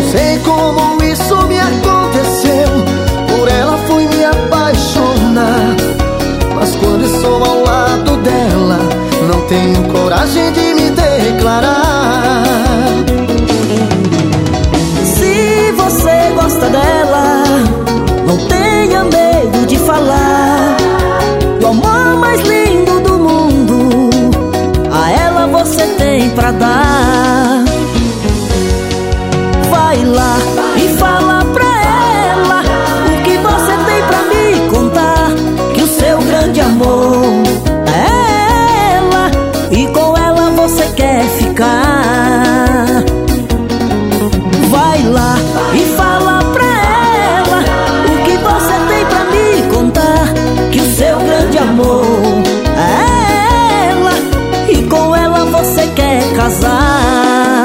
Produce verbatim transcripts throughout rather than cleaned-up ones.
sei como isso me aconteceu. Por ela fui me apaixonar, mas quando estou ao lado dela, não tenho coragem de me declarar. Se você gosta dela, não tenha medo de falar. O amor mais lindo do mundo, a ela você tem pra dar. Vai lá e fala pra ela o que você tem pra me contar, que o seu grande amor é ela, e com ela você quer ficar. Vai lá e fala pra ela o que você tem pra me contar, que o seu grande amor é ela, e com ela você quer casar.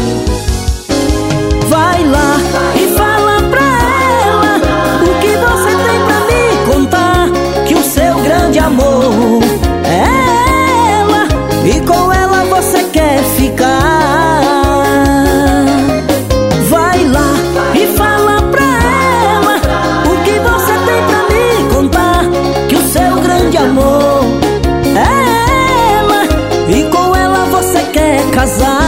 Vai lá e fala pra ela o que você tem pra me contar, que o seu grande amor é ela, e com ela você quer ficar. Vai lá e fala pra ela o que você tem pra me contar, que o seu grande amor é ela, e com ela você quer casar.